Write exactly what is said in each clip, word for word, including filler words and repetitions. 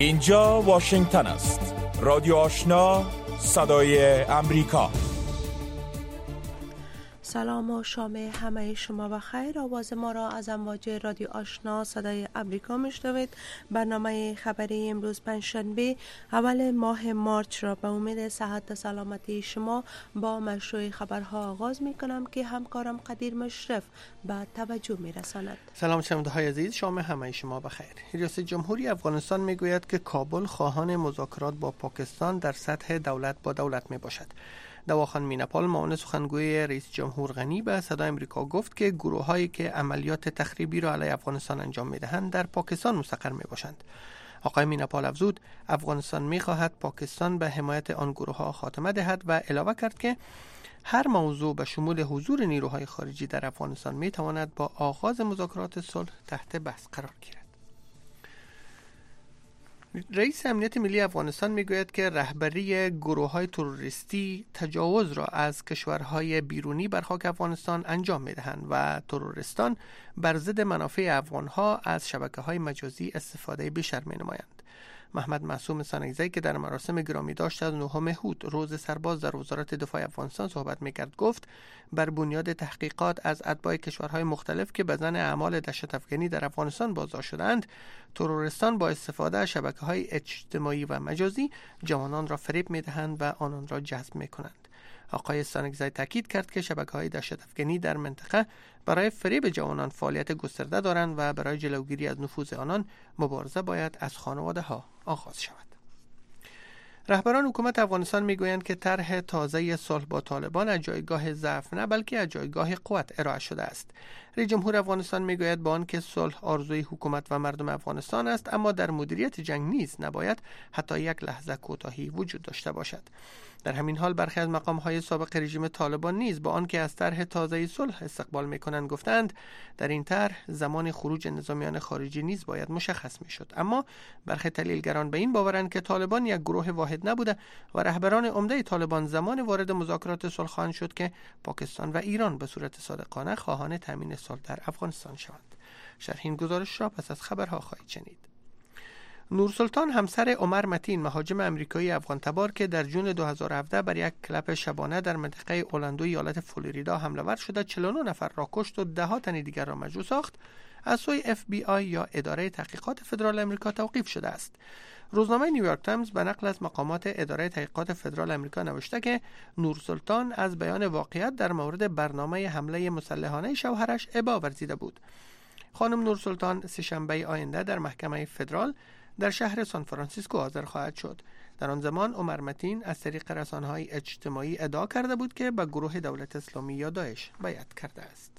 اینجا واشنگتن است. رادیو آشنا، صدای امریکا. سلام و شام همه شما بخیر. آواز ما را از امواج رادیو آشنا صدای امریکا میشنوید. برنامه خبری امروز پنجشنبه اول ماه مارچ را به امید صحت و سلامتی شما با مشروع خبرها آغاز می کنم که همکارم قدیر مشرف به توجه می رساند. سلام شنونده های عزیز، شام همه شما بخیر. ریاست جمهوری افغانستان می گوید که کابل خواهان مذاکرات با پاکستان در سطح دولت با دولت می باشد. دواخان میناپال معاون سخنگوی رئیس جمهور غنی به صدای امریکا گفت که گروه‌هایی که عملیات تخریبی را علیه افغانستان انجام می‌دهند در پاکستان مستقر می‌باشند. آقای میناپال افزود افغانستان می‌خواهد پاکستان به حمایت آن گروه‌ها خاتمه دهد و علاوه کرد که هر موضوع به شمول حضور نیروهای خارجی در افغانستان می‌تواند با آغاز مذاکرات صلح تحت بحث قرار گیرد. رئیس امنیت ملی افغانستان میگوید که رهبری گروه‌های تروریستی تجاوز را از کشورهای بیرونی بر خاک افغانستان انجام میدهند و تروریستان بر ضد منافع افغانها از شبکه‌های مجازی استفاده بیشتر مینمایند. محمد معصوم سانگزی که در مراسم گرامی داشت از نهم هود روز سرباز در وزارت دفاع افغانستان صحبت میکرد گفت بر بنیاد تحقیقات از اتباع کشورهای مختلف که به ظن اعمال دهشت افکنی در افغانستان بازداشت شدند، تروریستان با استفاده از شبکه‌های اجتماعی و مجازی جوانان را فریب میدهند و آنان را جذب میکنند. آقای سانگزی تاکید کرد که شبکه‌های دهشت افکنی در منطقه برای فریب جوانان فعالیت گسترده دارند و برای جلوگیری از نفوذ آنان مبارزه باید از خانواده‌ها آغاز شود. رهبران حکومت افغانستان میگویند که طرح تازه صلح با طالبان از جایگاه ضعف نه بلکه از جایگاه قوت ارائه شده است. رئیس جمهور افغانستان میگوید با آنکه صلح آرزوی حکومت و مردم افغانستان است، اما در مدیریت جنگ نیز نباید حتی یک لحظه کوتاهی وجود داشته باشد. در همین حال برخی از مقام‌های سابق رژیم طالبان نیز با آنکه از طرح تازه صلح استقبال می‌کنند گفتند در این طرح زمان خروج نظامیان خارجی نیز باید مشخص می‌شد. اما برخی تحلیلگران به این باورند که طالبان یک گروه واحد نبوده و رهبران عمده طالبان زمان وارد مذاکرات صلح خواهند شد که پاکستان و ایران به صورت صادقانه خواهان تامین صلح در افغانستان شوند. شرح این گزارش را پس از خبرها خواهید شنید. نورسلطان همسر عمر متین مهاجم امریکایی افغان تبار که در جون دو هزار و هفده بر یک کلب شبانه در منطقه اورلاندو ایالت فلوریدا حمله ور شده چهل و نه نفر را کشت و ده ها تن دیگر را مجروح ساخت، از سوی اف بی آی یا اداره تحقیقات فدرال آمریکا توقیف شده است. روزنامه نیویورک تایمز به نقل از مقامات اداره تحقیقات فدرال آمریکا نوشته که نورسلطان از بیان واقعیت در مورد برنامه حمله مسلحانه شوهرش ابا ورزیده بود. خانم نورسلطان سه‌شنبه آینده در محکمه فدرال در شهر سان فرانسیسکو حاضر خواهد شد. در آن زمان عمر متین از طریق رسانه‌های اجتماعی ادعا کرده بود که به گروه دولت اسلامی یا داعش بیعت کرده است.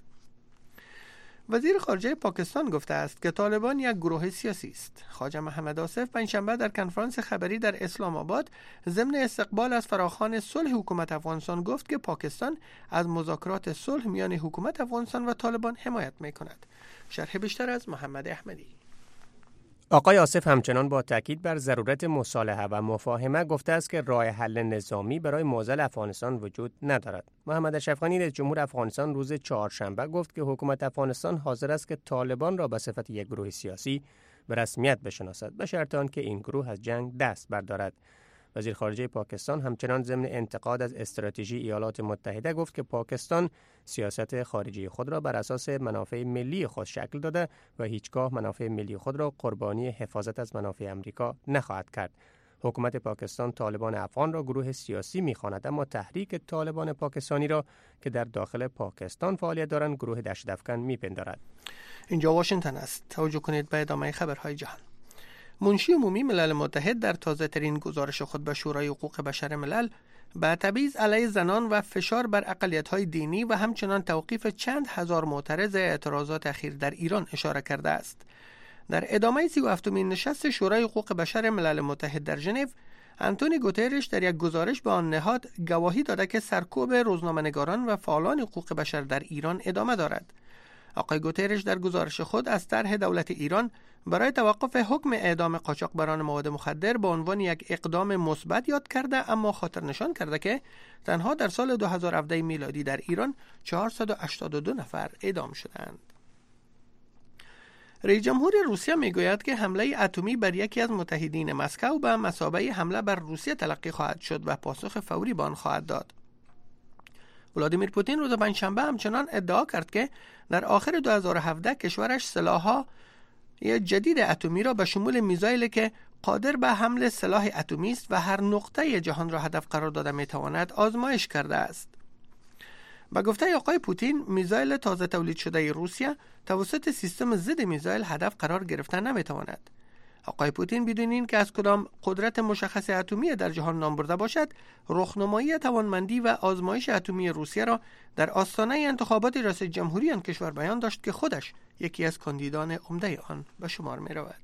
وزیر خارجه پاکستان گفته است که طالبان یک گروه سیاسی است. خواجه محمد آصف پنجشنبه در کنفرانس خبری در اسلام آباد ضمن استقبال از فراخوان صلح حکومت افغانستان گفت که پاکستان از مذاکرات صلح میان حکومت افغانستان و طالبان حمایت می‌کند. شرح بیشتر از محمد احمدی. آقای آصف همچنان با تاکید بر ضرورت مصالحه و مفاهمه گفته است که راه حل نظامی برای معضل افغانستان وجود ندارد. محمد اشرف غنی رئیس جمهور افغانستان روز چهارشنبه گفت که حکومت افغانستان حاضر است که طالبان را به صفت یک گروه سیاسی به رسمیت بشناسد به شرط آنکه این گروه از جنگ دست بردارد. وزیر خارجه پاکستان همچنان ضمن انتقاد از استراتژی ایالات متحده گفت که پاکستان سیاست خارجی خود را بر اساس منافع ملی خود شکل داده و هیچگاه منافع ملی خود را قربانی حفاظت از منافع امریکا نخواهد کرد. حکومت پاکستان طالبان افغان را گروه سیاسی می‌خواند، اما تحریک طالبان پاکستانی را که در داخل پاکستان فعالیت دارند گروه دهشت افکن می‌پندارد. اینجا واشنگتن است. توجه کنید به ادامه خبرهای جهان. منشی عمومی ملل متحد در تازه ترین گزارش خود به شورای حقوق بشر ملل به تبعیض علیه زنان و فشار بر اقلیت‌های دینی و همچنان توقیف چند هزار معترض اعتراضات اخیر در ایران اشاره کرده است. در ادامه سی و هفتمین نشست شورای حقوق بشر ملل متحد در ژنو، آنتونی گوترش در یک گزارش به آن نهاد گواهی داده که سرکوب روزنامه‌نگاران و فعالان حقوق بشر در ایران ادامه دارد. آقای گوترش در گزارش خود از طرح دولت ایران برای توقف حکم اعدام قاچاقبران مواد مخدر به عنوان یک اقدام مثبت یاد کرده، اما خاطر نشان کرده که تنها در سال دو هزار و هفده میلادی در ایران چهارصد و هشتاد و دو نفر اعدام شدند. رئیس جمهور روسیه میگوید که حمله اتمی بر یکی از متحدین مسکو به مثابه حمله بر روسیه تلقی خواهد شد و پاسخ فوری به آن خواهد داد. ولادیمیر پوتین روز پنجشنبه همچنان ادعا کرد که در آخر دو هزار و هفده کشورش سلاح‌ها جدید اتمی را به شمول میزایلی که قادر به حمل سلاح اتمی است و هر نقطه جهان را هدف قرار داده میتواند آزمایش کرده است. با گفته آقای پوتین، میزایل تازه تولید شده روسیه توسط سیستم ضد میزایل هدف قرار گرفتن نمیتواند. آقای پوتین بدون این که از کدام قدرت مشخص اتمی در جهان نام برده باشد، رخنمایی توانمندی و آزمایش اتمی روسیه را در آستانه انتخابات ریاست جمهوری آن کشور بیان داشت که خودش یکی از کاندیدان عمده آن به شمار می رود.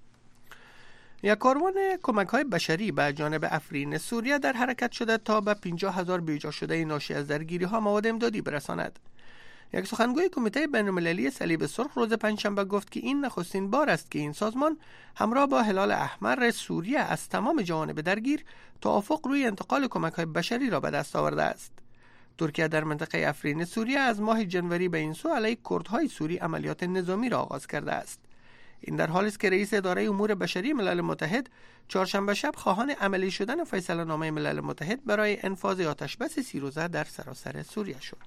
یک کاروان کمک‌های بشری به جانب افرین سوریه در حرکت شده تا به پنجاه هزار بیجا شده ناشی از درگیری‌ها مواد امدادی برساند. یک سخنگوی کمیته بین‌المللی صلیب سرخ روز پنجشنبه گفت که این نخستین بار است که این سازمان همراه با هلال احمر سوریه از تمام جوانب درگیر توافق روی انتقال کمک‌های بشری را به دست آورده است. ترکیه در منطقه افرین سوریه از ماه جنوری به این سو علیه کردهای سوری عملیات نظامی را آغاز کرده است. این در حالی است که رئیس اداره امور بشری ملل متحد چهارشنبه شب خواهان عملی شدن فیصله نامه ملل متحد برای انفاذ آتشبس سی روزه در سراسر سوریه شد.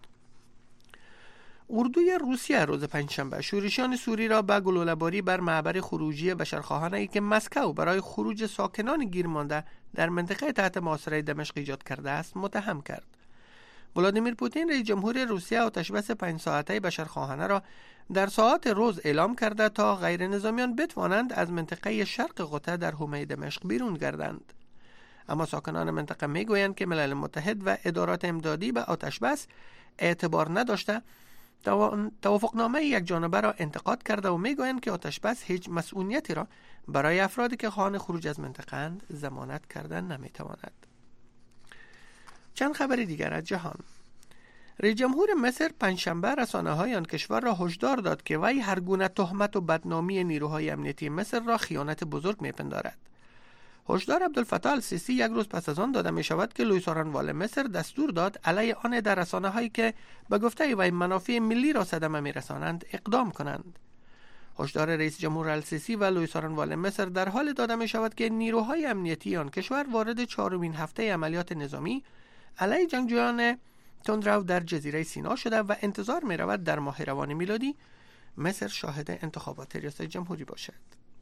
اردوی روسیه روز پنجشنبه شورشیان سوری را به گلوله‌باری بر معبر خروجی بشرخواهانه‌ای که مسکو برای خروج ساکنان گیر مانده در منطقه تحت محاصره دمشق ایجاد کرده است متهم کرد. ولادیمیر پوتین رئیس جمهور روسیه آتشبس پنج ساعته بشرخواهانه را در ساعات روز اعلام کرده تا غیر نظامیان بتوانند از منطقه شرق غوطه در حومه دمشق بیرون گردند. اما ساکنان منطقه میگویند که ملل متحد و ادارات امدادی به آتشبس اعتبار نداشته، توافقنامه یک جانبه را انتقاد کرده و میگویند که آتشبس هیچ مسئولیتی را برای افرادی که خواهان خروج از منطقه اند ضمانت کردن نمیتواند. چند خبر دیگر از جهان. رئیس جمهور مصر پنجشنبه رسانه‌های آن کشور را هشدار داد که وی هر گونه تهمت و بدنامی نیروهای امنیتی مصر را خیانت بزرگ میپندارد. هشدار عبدالفتاح السیسی یک روز پس از آن داده می شود که لوئیس آرنوال مصر دستور داد علیه آن در رسانه‌هایی که به گفته وی منافع ملی را صدمه می‌رسانند اقدام کنند. هشدار رئیس جمهور السیسی و لوئیس آرنوال مصر در حال داده می شود که نیروهای امنیتی آن کشور وارد چهارمین هفته عملیات نظامی علیه جنگجویان تندرو در جزیره سینا شده و انتظار می رود در ماه روان میلادی مصر شاهد انتخابات ریاست جمهوری باشد.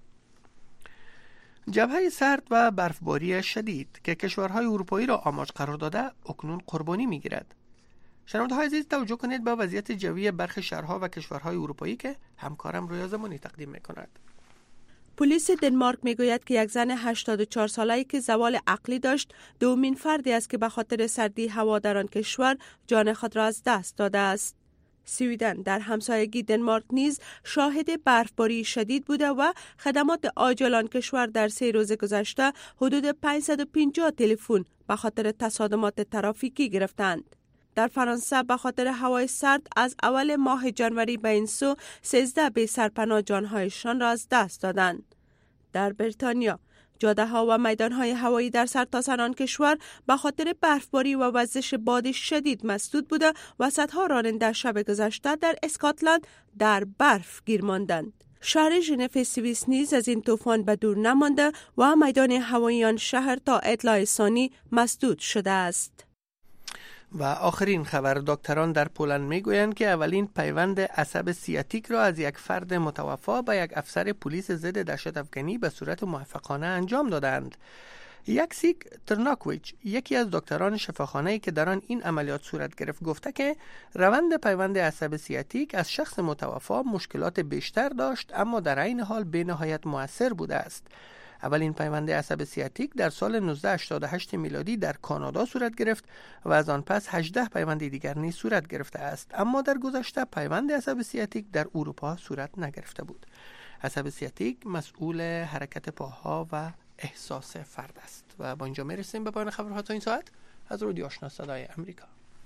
جبهه سرد و برفباری شدید که کشورهای اروپایی را آماج قرار داده اکنون قربانی می گیرد. شنونده‌های عزیز توجه کنید به وضعیت جوی برخی شهرها و کشورهای اروپایی که همکارم رویا زمانی تقدیم می کند. پلیس دنمارک میگوید که یک زن هشتاد و چهار ساله‌ای که زوال عقلی داشت دومین فردی است که به خاطر سردی هوا در آن کشور جان خود را از دست داده است. سویدن در همسایگی دنمارک نیز شاهد برفباری شدید بوده و خدمات عاجل آن کشور در سه روز گذشته حدود پانصد و پنجاه تلفن به خاطر تصادمات ترافیکی گرفتند. در فرانسه به خاطر هوای سرد از اول ماه جنوری به این سو سیزده بی سرپناه جانهایشان را از دست دادند. در بریتانیا جاده ها و میدان های هوایی در سرتاسر آن کشور به خاطر برفباری و وزش باد شدید مسدود بوده و صدها راننده شب گذشته در اسکاتلند در برف گیر ماندند. شهر ژنو سوئیس نیز از این طوفان به دور نمانده و میدان هوایی آن شهر تا اطلاع ثانی مسدود شده است. و آخرین خبر، دکتران در پولند میگویند که اولین پیوند عصب سیاتیک را از یک فرد متوفا به یک افسر پلیس ضد دهشت افکنی به صورت موفقانه انجام دادند. یکسیک ترناکویچ، یکی از دکتران شفاخانه‌ای که در آن این عملیات صورت گرفت، گفته که روند پیوند عصب سیاتیک از شخص متوفا مشکلات بیشتر داشت اما در عین حال به نهایت مؤثر بوده است. اولین پیوند عصب سیاتیک در سال نوزده هشتاد و هشت میلادی در کانادا صورت گرفت و از آن پس هجده پیوند دیگر نیز صورت گرفته است، اما در گذشته پیوند عصب سیاتیک در اروپا صورت نگرفته بود. عصب سیاتیک مسئول حرکت پاها و احساس فرد است. و با اینجا میرسیم به پایان خبرها تا این ساعت از رادیو آشنا صدای امریکا.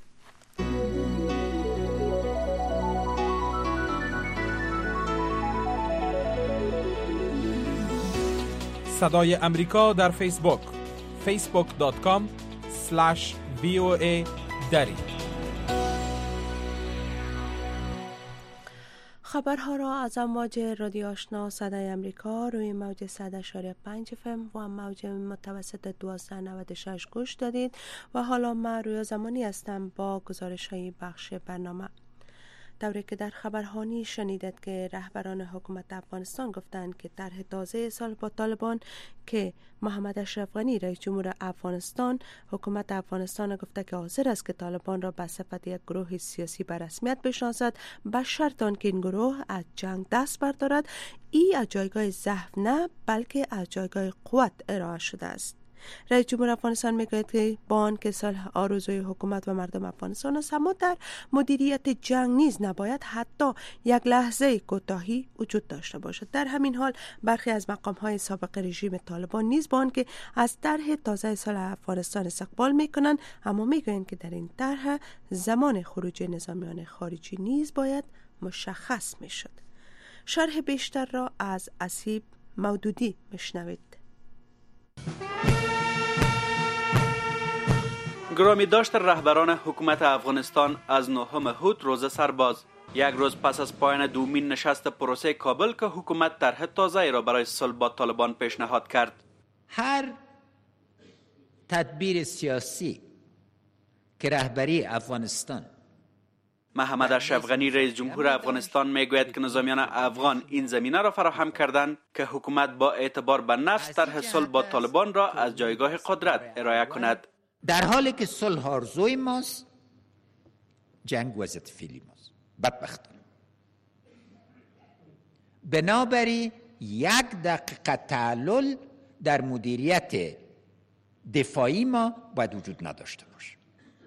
صدای امریکا در فیسبوک فیسبوک دات کام اسلش وی او ای دری. خبرها را از امواج رادیو آشنا صدای امریکا روی موج صد و پنج اف ام و موج متوسط دوازده نود و شش گوش دادید و حالا من رویا زمانی هستم با گزارش های بخش برنامه. دوره که در خبرهانی شنیدید که رهبران حکومت افغانستان گفتند که طرح تازه سال با طالبان که محمد اشرف غنی رئیس جمهور افغانستان حکومت افغانستان گفته که حاضر است که طالبان را به صفت یک گروه سیاسی به رسمیت بشناسد به شرط آنکه این گروه از جنگ دست بردارد. ای از جایگاه ضعف نه بلکه از جایگاه قوت ارائه شده است. رئیس جمهور افغانستان میگوید که با آنکه صلح آرزوی حکومت و مردم افغانستان است، اما در مدیریت جنگ نیز نباید حتی یک لحظه کوتاهی وجود داشته باشد. در همین حال برخی از مقام‌های سابق رژیم طالبان نیز با آنکه از طرح تازه صلح افغانستان استقبال میکنند، اما میگویند که در این طرح زمان خروج نظامیان خارجی نیز باید مشخص میشد. شرح بیشتر را از اسیب مودودی میشنوید. گرامی داشت رهبران حکومت افغانستان از نهم هوت روز سرباز، یک روز پس از پایان دومین نشست پروسه کابل که حکومت طرح تازه را برای صلح با طالبان پیشنهاد کرد. هر تدبیر سیاسی که رهبری افغانستان محمد اشرف غنی رئیس جمهور افغانستان میگوید که نظامیان افغان این زمینه را فراهم کردند که حکومت با اعتبار به نفس طرح صلح با طالبان را از جایگاه قدرت ارائه کند. در حالی که صلح آرزوی ماست، جنگ وضعیت فعلی ماست. بدبختانه بنابراین یک دقیقه تعلل در مدیریت دفاعی ما باید وجود نداشته باشه.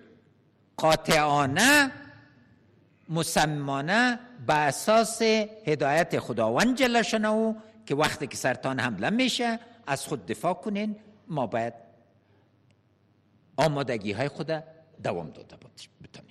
قاطعانه مصممانه به اساس هدایت خداوند جل شانه که وقتی که سرطان حمله میشه از خود دفاع کنین، ما باید آمادگی های خود دوام داده بتانیم.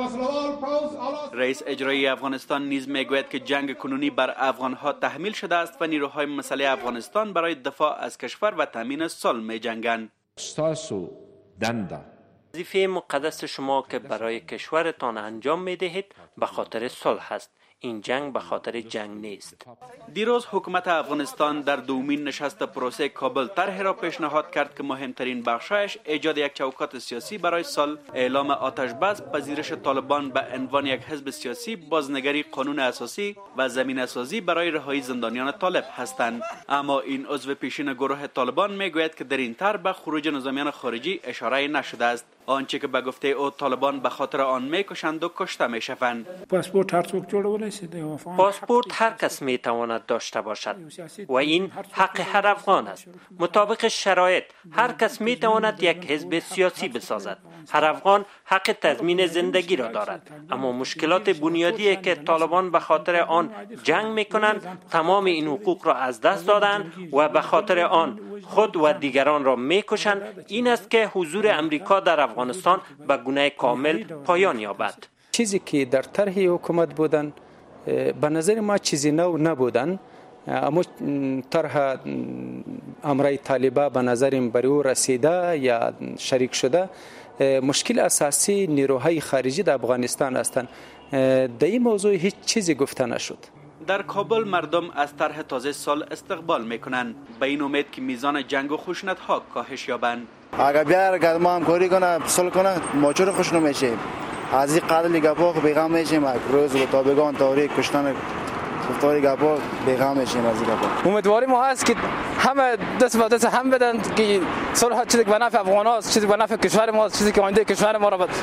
رئیس اجرایی افغانستان نیز میگوید که جنگ کنونی بر افغانها تحمیل شده است و نیروهای مسلح افغانستان برای دفاع از کشور و تامین صلح میجنگند. استاسو دنده وظیفه مقدس شما که برای کشورتان انجام میدهید به خاطر صلح است. این جنگ به خاطر جنگ نیست. دیروز حکومت افغانستان در دومین نشست پروسه کابل طرح را پیشنهاد کرد که مهمترین بخشایش ایجاد یک چوکات سیاسی برای صلح، اعلام آتش بس، پذیرش طالبان به عنوان یک حزب سیاسی، بازنگری قانون اساسی و زمینه سازی برای رهایی زندانیان طالب هستند. اما این عضو پیشین گروه طالبان میگوید که در این طرح به خروج نظامیان خارجی اشاره نشده است. آنچه که به گفته او طالبان به خاطر آن میکشند و کشته میشوند. پاسپورت هر څوک جوړولی شي. پاسپورت هر کس میتواند داشته باشد و این حق هر افغان است. مطابق شرایط هر کس میتواند یک حزب سیاسی بسازد. هر افغان حق تضمین زندگی را دارد. اما مشکلات بنیادی که طالبان به خاطر آن جنگ میکنند تمام این حقوق را از دست دادند و به خاطر آن خود و دیگران را میکشند. این است که حضور امریکا در افغانستان به گونه کامل پایان یابد. چیزی که در طرح حکومت بودن به نظر ما چیزی نو نبودن، اما طرح امرای طالبا به نظرم بر او رسیده یا شریک شده. مشکل اساسی نیروهای خارجی در افغانستان هستند. در این موضوع هیچ چیزی گفته نشد. در کابل مردم از طرح تازه صلح استقبال میکنند به این امید که میزان جنگ و خشونت ها کاهش یابند. اگر بیار ما همکاری کنه صلح کنه ما چرا خوش نمیشیم؟ از این قتل گپا بیغم میشیم. روز و تابگان تاریک کشتن گفتاری گپا بیغم میشیم از این گپا. امیدواری ما هست که همه دست به دست هم بدن که صلح چیزی که به نفع افغان هاست، چیزی به نفع کشور ما هست، چیزی که آینده کشور ما را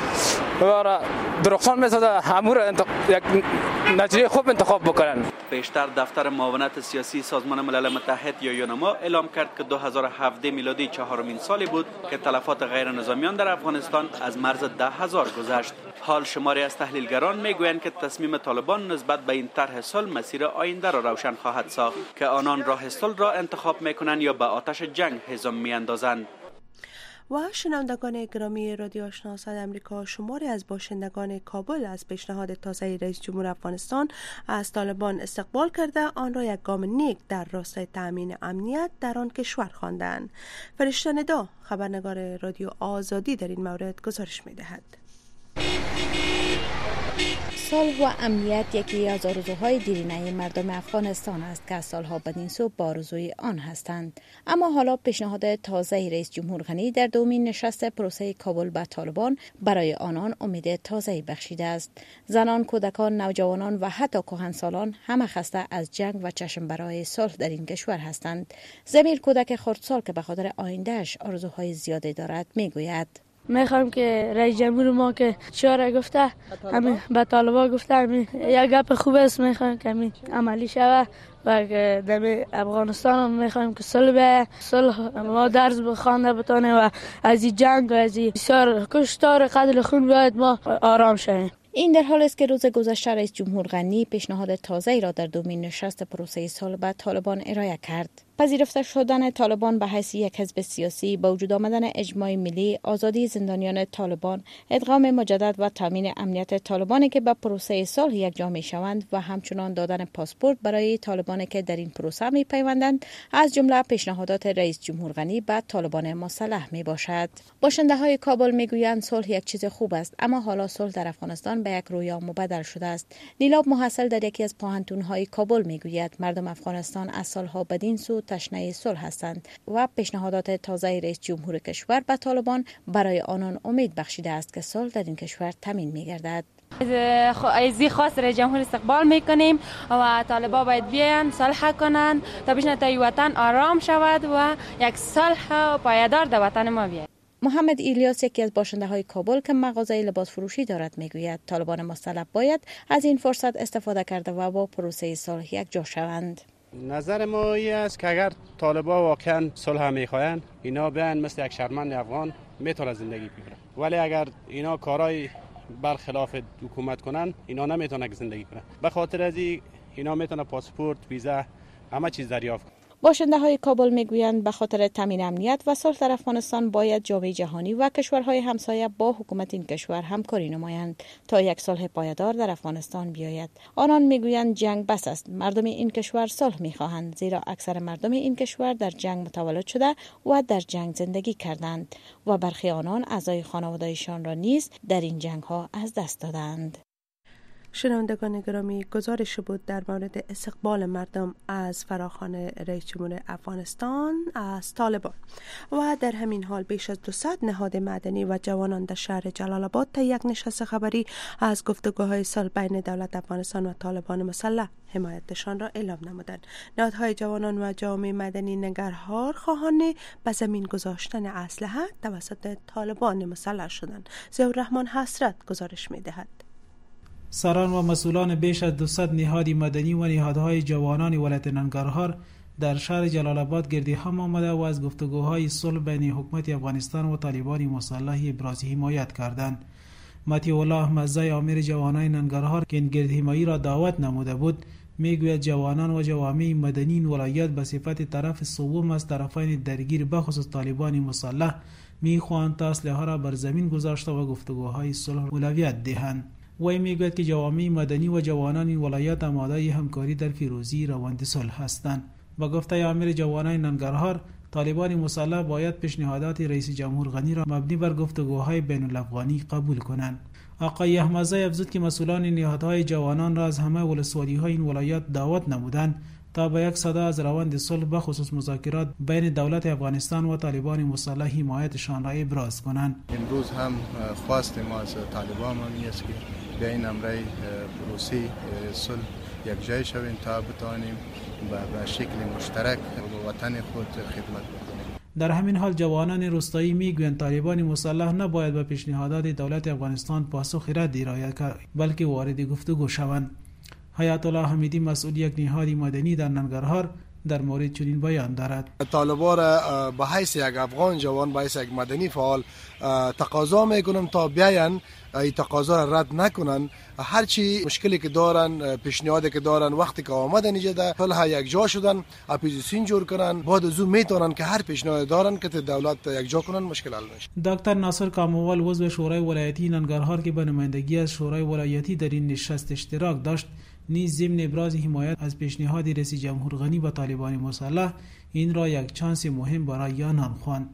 درخشان میسازه، امور انتخ... یک نتیجه خوب انتخاب بکنن. پیشتر دفتر معاونت سیاسی سازمان ملل متحد یا یونما اعلام کرد که دو هزار و هفده میلادی چهارمین سالی بود که تلفات غیر نظامیان در افغانستان از مرز ده هزار گذشت. حال شماری از تحلیلگران میگویند که تصمیم طالبان نسبت به این طرح صلح مسیر آینده را روشن خواهد ساخت که آنان راه صلح را انتخاب میکنند یا به آتش جنگ هزم میاندازند. و شنوندگان گرامی رادیو آشنا صدای امریکا، شماری از باشندگان کابل از پیشنهاد تازه رئیس جمهور افغانستان از طالبان استقبال کرده آن را یک گام نیک در راستای تأمین امنیت در آن کشور خواندند. فرشته ندا خبرنگار رادیو آزادی در این مورد گزارش می‌دهد. صلح و امنیت یکی از آرزوهای دیرینه مردم افغانستان است که از سالها بدین سو با آرزوی آن هستند. اما حالا پیشنهاد تازه رئیس جمهور غنی در دومین نشست پروسه کابل با طالبان برای آنان امید تازه‌ای بخشیده است. زنان، کودکان، نوجوانان و حتی کهنسالان همه خسته از جنگ و چشم برای صلح در این کشور هستند. ضمیر کودک خردسال که به خاطر آیندهش آرزوهای زیادی دارد میگوید: میخوام که رئیس جمهور ما که شورای گفته همین به طالبان گفته همین یک گپ خوب است، میخوام که همین عملی شود و که در افغانستان هم میخوام که صلح به صلح ما درس بخوانده بتونه و از این جنگ و از این بسیار کشتار قتل خون باید ما آرام شویم. این در حال است که روز گذشته رئیس جمهور غنی پیشنهاد تازه‌ای را در دومین نشست پروسه صلح با طالبان ارائه کرد. پذیرفته شدن طالبان به حیث یک حزب سیاسی، با وجود آمدن اجماع ملی، آزادی زندانیان طالبان، ادغام مجدد و تامین امنیت طالبانی که به پروسه صلح یکجا می‌شوند و همچنان دادن پاسپورت برای طالبانی که در این پروسه می‌پیوندند از جمله پیشنهادات رئیس جمهور غنی به طالبان مسلح میباشد. باشنده‌های کابل میگویند صلح یک چیز خوب است، اما حالا صلح در افغانستان به یک رویا مبدل شده است. نیلاب محصل در یکی از پوهنتون‌های کابل میگوید مردم افغانستان از سالها بدین سو تشنه صلح هستند و پیشنهادات تازه رئیس جمهور کشور به طالبان برای آنان امید بخشیده است که صلح در این کشور تامین می‌گردد. از این خواست رئیس جمهور استقبال میکنیم و طالبان باید بیاین صلح کنند تا بشن تا وطن آرام شود و یک صلح پایدار در وطن ما بیاید. محمد ایلیاس یکی از باشنده‌های کابل که مغازه لباس فروشی دارد میگوید طالبان مسلح باید از این فرصت استفاده کرده و با پروسه صلح یکجا شوند. نظر ما این است که اگر طالبان واقعا صلح میخواین اینا بیان مثل یک شهروند افغان میتونه زندگی بکنن، ولی اگر اینا کارهای برخلاف حکومت کنن اینا نمیتونه زندگی کنن. به خاطر از این اینا میتونه پاسپورت، ویزا، همه چیز دریافت کنن. باشنده های کابل میگویند به خاطر تامین امنیت و صلح در افغانستان باید جامعه جهانی و کشورهای همسایه با حکومت این کشور همکاری نمایند تا یک صلح پایدار در افغانستان بیاید. آنان میگویند جنگ بس است. مردم این کشور صلح میخواهند، زیرا اکثر مردم این کشور در جنگ متولد شده و در جنگ زندگی کردند و برخی آنان اعضای خانواده‌شان را نیز در این جنگ ها از دست دادند. شنوندگان گرامی، گزارش بود در مورد استقبال مردم از فراخوان رئیس جمهور افغانستان از طالبان. و در همین حال بیش از دویست نهاد مدنی و جوانان در شهر جلال آباد تا یک نشست خبری از گفتگوهای صلح بین دولت افغانستان و طالبان مسلح حمایتشان را اعلام نمودند. نهادهای جوانان و جامعه مدنی ننگرهار خواهان به زمین گذاشتن اسلحه توسط طالبان مسلح شدند. ضیاءالرحمن حسرت گزارش می‌دهد. سران و مسئولان بیش از دویست نهاد مدنی و نهادهای جوانان ولایت ننگرهار در شهر جلال آباد گردی هم آمده و از گفتگوهای صلح بین حکومت افغانستان و طالبان مسلح ابراز حمایت کردند. مطیع الله مزای امیر جوانان ننگرهار که این گرد همایی را دعوت نموده بود میگوید جوانان و جوامع مدنی این ولایت به صفت طرف سوم از طرفین درگیر بخصوص طالبان مسلح میخواهند تا اسلحه را بر زمین گذاشته و گفتگوهای صلح اولویت دهند. وی میگوید که جوامع مدنی و جوانان این ولایت آماده همکاری در پیروزی روند صلح هستند. با گفته امیر جوانان ننگرهار طالبان مسلح باید پیشنهادات رئیس جمهور غنی را مبنی بر گفتگوهای بین الافغانی قبول کنند. آقای احمدزی افزود که مسئولان نهادهای جوانان را از همه ولسوالی‌های این ولایت دعوت نمودند تا به یک صدا از روند صلح به خصوص مذاکرات بین دولت افغانستان و طالبان مسلح حمایتشان را ابراز کنند. امروز هم خواست ما از طالبان هم است که به این امر پروسه صلح یک جای شویم تا بتوانیم به شکل مشترک به وطن خود خدمت بکنیم. در همین حال جوانان روستایی میگویند طالبان مسلح نباید به پیشنهادات دولت افغانستان پاسخ رد ارائه کرد بلکه وارد گفتگو شوند. حیات الله حمیدی مسئول یک نهاد مدنی در ننگرهار در مورد چنین بیان دارد. طالبان را به حیث یک افغان جوان، به حیث یک مدنی فعال تقاضا میکنم تا بیاین این تقاضا را رد نکنن. هرچی مشکلی که دارن، پیشنهادی که دارن، وقتی که آمدن اینجا صلح یک جا شدن، اپوزیسیون جور کنن، بعد از اون میتونن که هر پیشنهاد دارن که دولت یک جا کنن مشکل حل نشه. دکتر ناصر کاموال عضو شورای ولایتی ننگرهار که به نمایندگی از شورای ولایتی در این نشست اشتراک داشت نیز ضمن ابراز حمایت از پیشنهاد رئیس جمهور غنی به طالبان مسلح این را یک چانس مهم برای آنان خواند.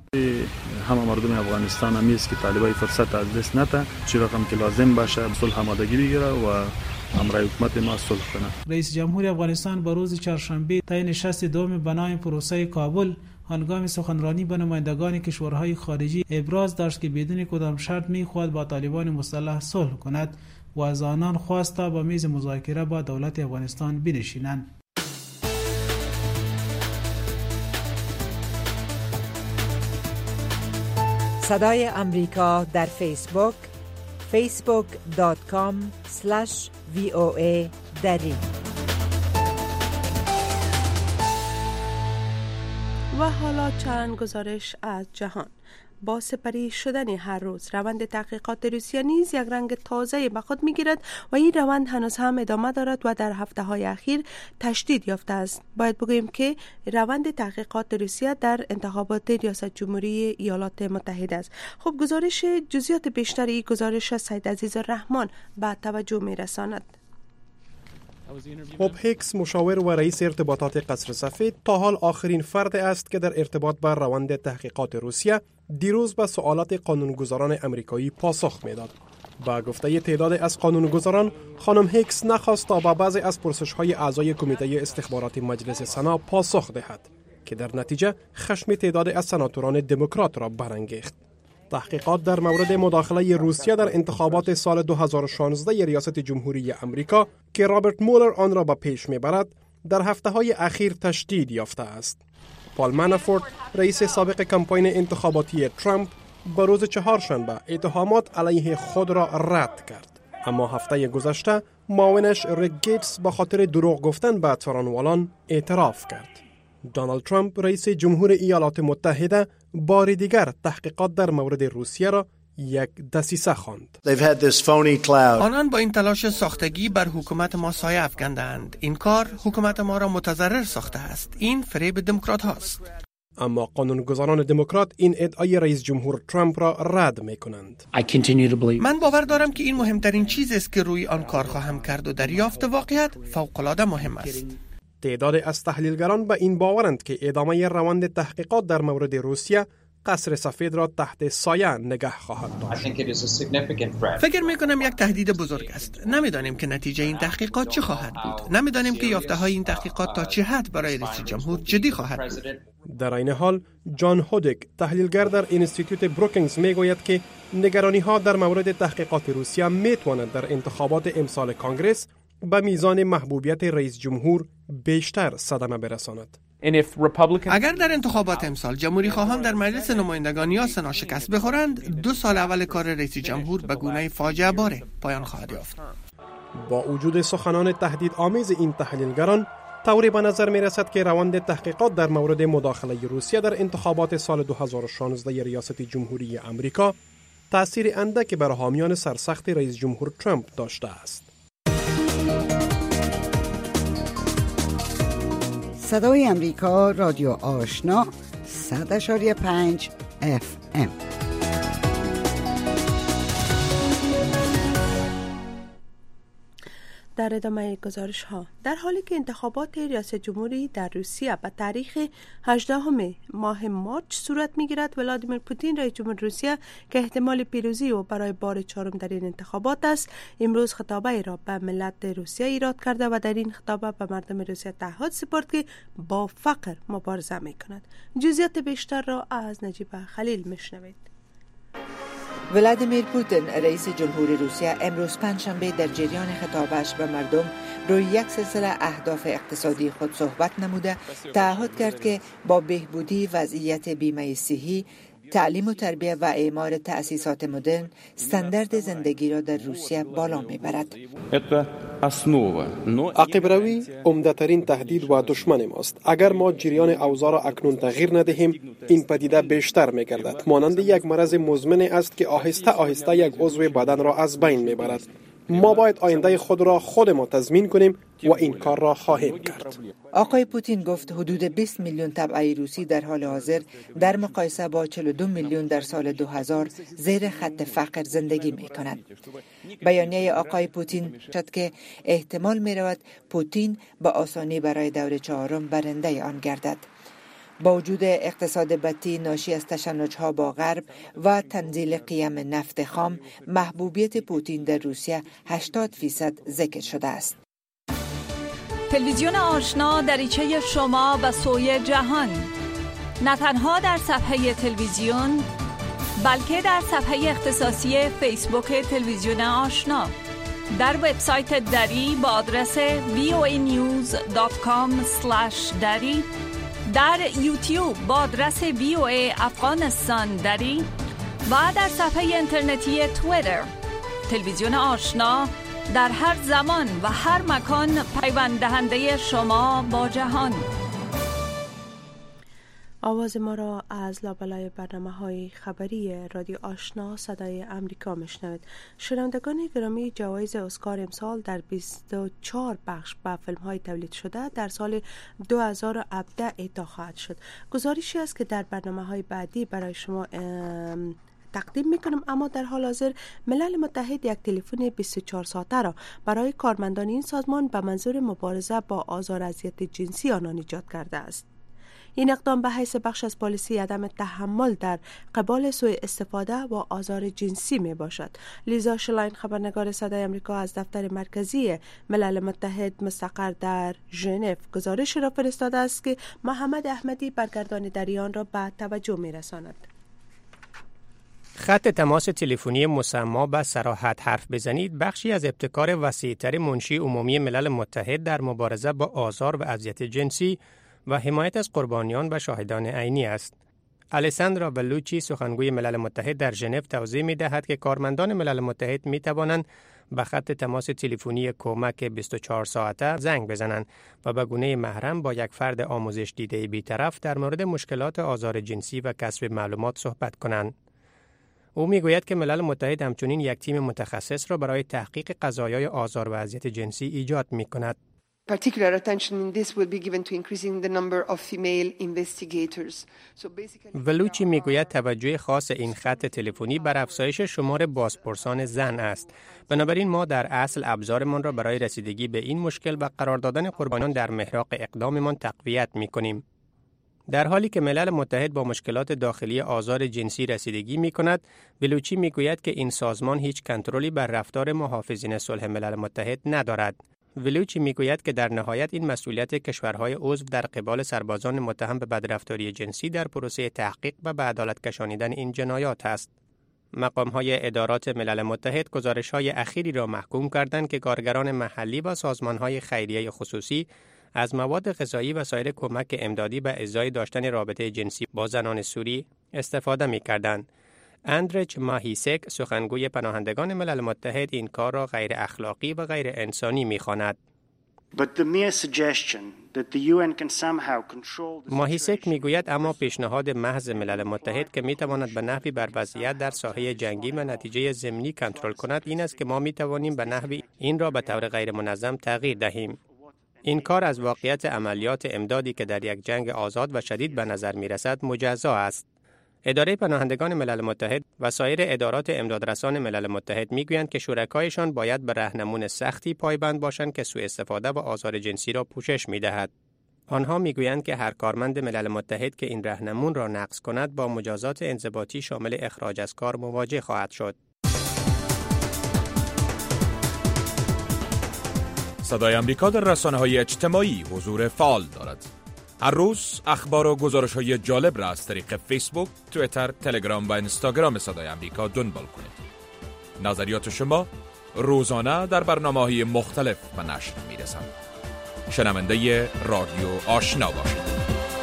همه مردم افغانستان هم است که طالبان فرصت از دست نده، چه رقم که لازم باشه صلح آمادگی بگیره و امرای حکومت ما صلح کنه. رئیس جمهور افغانستان با روز چهارشنبه طی نشست دوم بنای پروسه کابل هنگام سخنرانی به نمایندگان کشورهای خارجی ابراز داشت که بدون کدام شرط می‌خواهد با طالبان مسلح صلح کند و از آنان خواست تا به میز مذاکره با دولت افغانستان بنشینند. صدای امریکا در فیسبوک فیسبوک دات کام اسلش وی او ای دری. و حالا چند گزارش از جهان. با سپری شدن هر روز روند تحقیقات روسیه نیز یک رنگ تازه به خود میگیرد و این روند هنوز هم ادامه دارد و در هفته های اخیر تشدید یافته است. باید بگوییم که روند تحقیقات روسیه در انتخابات ریاست جمهوری ایالات متحده است. خب گزارش جزئیات بیشتر این گزارش سید عزیز الرحمن به توجه میرساند. بوب هیکس، مشاور و رئیس ارتباطات قصر سفید، تا حال آخرین فرد است که در ارتباط با روند تحقیقات روسیه دیروز به سوالات قانونگذاران امریکایی پاسخ میداد. با گفته تعداد از قانونگذاران، خانم هیکس نخواست تا به بعضی از پرسش‌های اعضای کمیته استخبارات مجلس سنا پاسخ دهد که در نتیجه خشم تعداد از سناتوران دموکرات را برانگیخت. تحقیقات در مورد مداخله روسیه در انتخابات سال دو هزار و شانزده ریاست جمهوری امریکا که رابرت مولر آن را به پیش میبرد، در هفته‌های اخیر تشدید یافته است. پال منافورت، رئیس سابق کمپاین انتخاباتی ترامپ، به روز چهارشنبه اتهامات علیه خود را رد کرد. اما هفته گذشته معاونش ریک گیتس به خاطر دروغ گفتن به څارنوالان اعتراف کرد. دونالد ترامپ، رئیس جمهور ایالات متحده، بار دیگر تحقیقات در مورد روسیه را یک دسیسه خواند. آنان با این تلاش ساختگی بر حکومت ما سایه افکندند. این کار حکومت ما را متضرر ساخته است. این فریب دموکرات هاست. اما قانونگذاران دموکرات این ادعای رئیس جمهور ترامپ را رد می کنند. من باور دارم که این مهمترین چیز است که روی آن کار خواهم کرد و دریافت واقعیت فوق‌العاده مهم است. تعداد از تحلیلگران به این باورند که ادامه روند تحقیقات در مورد روسیه قصر سفید را تحت سایه نگه خواهد داشت. فکر می کنم یک تهدید بزرگ است. نمیدانیم که نتیجه این تحقیقات چه خواهد بود. نمیدانیم که یافته های این تحقیقات تا چه حد برای رئیس جمهور جدی خواهد بود. در این حال جان هودک، تحلیلگر در اینستیتوت بروکینگز، می گوید که نگرانی ها در مورد تحقیقات روسیه می توانند در انتخابات امسال کانگرس به میزان محبوبیت رئیس جمهور بیشتر صدمه برساند. اگر در انتخابات امسال جمهوری خواهان در مجلس نمایندگان یا سنا شکست بخورند، دو سال اول کار رئیس جمهور به گونه فاجعه باره پایان خواهد یافت. با وجود سخنان تهدید آمیز این تحلیلگران، طوری به نظر می رسد که روند تحقیقات در مورد مداخله روسیه در انتخابات سال دو هزار و شانزده ریاست جمهوری امریکا تأثیر اندکی بر حامیان سرسخت رئیس جمهور ترامپ داشته است. صدای امریکا، رادیو آشنا، صد اشاری پنج اف ام. در ادامه گزارش ها، در حالی که انتخابات ریاست جمهوری در روسیه به تاریخ هجدهم ماه مارچ صورت میگیرد، ولادیمیر پوتین رئیس جمهور روسیه که احتمال پیروزی او برای بار چهارم در این انتخابات است، امروز خطابه را به ملت روسیه ایراد کرده و در این خطابه به مردم روسیه تعهد سپرد که با فقر مبارزه میکند. جزئیات بیشتر را از نجیب خلیل میشنوید. ولادیمیر پوتین رئیس جمهور روسیه امروز پنجشنبه در جریان خطابش به مردم روی یک سلسله اهداف اقتصادی خود صحبت نموده تعهد کرد که با بهبودی وضعیت بیمه صحی، تعلیم و تربیت و اعمار تأسیسات مدرن استاندارد زندگی را در روسیه بالا میبرد. عقب روی عمده‌ترین تهدید و دشمن ماست. اگر ما جریان اوضاع را اکنون تغییر ندهیم، این پدیده بیشتر می‌گردد. مانند یک مرض مزمن است که آهسته آهسته یک عضو بدن را از بین میبرد. ما باید آینده خود را خودمان تضمین کنیم و این کار را خواهیم کرد. آقای پوتین گفت حدود بیست میلیون تبعه روسی در حال حاضر در مقایسه با چهل و دو میلیون در سال دو هزار زیر خط فقر زندگی می کنند. بیانیه آقای پوتین شد که احتمال می رود پوتین با آسانی برای دور چهارم برنده آن گردد. با وجود اقتصاد بطی ناشی از تشنج‌ها با غرب و تنزیل قیم نفت خام، محبوبیت پوتین در روسیه هشتاد فیصد ذکر شده است. تلویزیون آشنا دریچه شما به سوی جهان، نه تنها در صفحه تلویزیون بلکه در صفحه اختصاصی فیسبوک تلویزیون آشنا، در وبسایت دری با آدرس وی او ای نیوز دات کام اسلش دری، در یوتیوب با آدرس وی او ای افغانستان دری و در صفحه اینترنتی توییتر. تلویزیون آشنا در هر زمان و هر مکان پیوند دهنده شما با جهان. آواز ما را از لابلای برنامه های خبری رادیو آشنا صدای امریکا میشنوید. شنوندگان گرامی، جوایز اسکار امسال در بیست و چهار بخش به فیلم های تولید شده در سال دو هزار و هفده اعطا خواهد شد. گزارشی است که در برنامه های بعدی برای شما تقدیم میکنم، اما در حال حاضر ملل متحد یک تلفن بیست و چهار ساعته را برای کارمندان این سازمان به منظور مبارزه با آزار و اذیت جنسی آنان ایجاد کرده است. این اقدام به حیث بخش از پالیسی عدم تحمل در قبال سوء استفاده و آزار جنسی می باشد. لیزا شلاین، خبرنگار صدای آمریکا از دفتر مرکزی ملل متحد مستقر در ژنو، گزارش را فرستاده است که محمد احمدی برگردان دریان را به توجه می رساند. خط تماس تلفنی مسما به صراحت حرف بزنید بخشی از ابتکار وسیع‌تر منشی عمومی ملل متحد در مبارزه با آزار و اذیت جنسی و حمایت از قربانیان و شاهدان عینی است. الیساندرا بلوچی، سخنگوی ملل متحد در ژنو، توضیح می‌دهد که کارمندان ملل متحد می‌توانند به خط تماس تلفنی کمک بیست و چهار ساعته زنگ بزنند و به گونه محرم با یک فرد آموزش دیده بی‌طرف در مورد مشکلات آزار جنسی و کسب معلومات صحبت کنند. او میگوید که ملل متحد همچنین یک تیم متخصص را برای تحقیق قضایای آزار و اذیت جنسی ایجاد می‌کند. Particular attention in this will be given to increasing the number of female investigators. So basically ولوچی میگوید توجه خاص این خط تلفنی بر افزایش شمار بازپرسان زن است. بنابراین ما در اصل ابزارمان را برای رسیدگی به این مشکل و قرار دادن قربانیان در محراق اقداممان تقویت می‌کنیم. در حالی که ملل متحد با مشکلات داخلی آزار جنسی رسیدگی می‌کند، ولوچی میگوید که این سازمان هیچ کنترلی بر رفتار محافظین صلح ملل متحد ندارد. ولوچی میگوید که در نهایت این مسئولیت کشورهای عضو در قبال سربازان متهم به بدرفتاری جنسی در پروسه تحقیق و به عدالت کشانیدن این جنایات است. مقام‌های ادارات ملل متحد گزارش‌های اخیری را محکوم کردند که کارگران محلی و سازمان‌های خیریه خصوصی از مواد غذایی و سایر کمک امدادی به ازای داشتن رابطه جنسی با زنان سوری استفاده می‌کردند. اندرچ ماهیسک، سخنگوی پناهندگان ملل متحد، این کار را غیر اخلاقی و غیر انسانی می‌خواند. ماهیسک میگوید اما پیشنهاد محض ملل متحد که میتواند به نحوی بر وضعیت در ساحه جنگی و نتیجه ضمنی کنترل کند این است که ما میتوانیم به نحوی این را به طور غیر منظم تغییر دهیم. این کار از واقعیت عملیات امدادی که در یک جنگ آزاد و شدید به نظر میرسد مجزا است. اداره پناهندگان ملل متحد و سایر ادارات امدادرسان ملل متحد میگویند که شرکایشان باید به راهنمون سختی پایبند باشند که سوء استفاده و آزار جنسی را پوشش میدهد. آنها میگویند که هر کارمند ملل متحد که این راهنمون را نقض کند با مجازات انضباطی شامل اخراج از کار مواجه خواهد شد. صدای آمریکا در رسانه‌های اجتماعی حضور فعال دارد. هر روز اخبار و گزارش‌های جالب را از طریق فیسبوک، توییتر، تلگرام و اینستاگرام صدای آمریکا دنبال کنید. نظریات شما روزانه در برنامه‌های مختلف به نشر می‌رسند. شنونده رادیو آشنا باشید.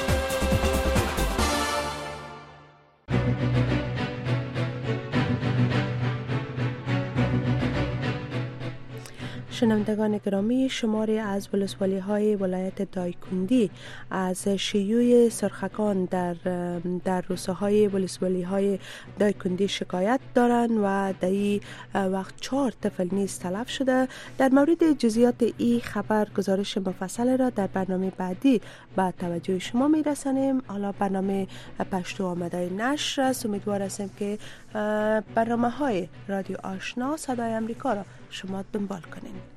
شنوندگان گرامی، شماری از ولسوالی های ولایت دایکندی از شیوع سرخکان در در روستاهای ولسوالی های دایکندی شکایت دارند و در این وقت چهار طفل نیز تلف شده. در مورد جزئیات این خبر گزارش مفصل را در برنامه بعدی به توجه شما میرسانیم. حالا برنامه پشتو آمده نشر است. امیدوار هستیم که برنامه های رادیو آشنا صدای آمریکا را شما دنبال کنید.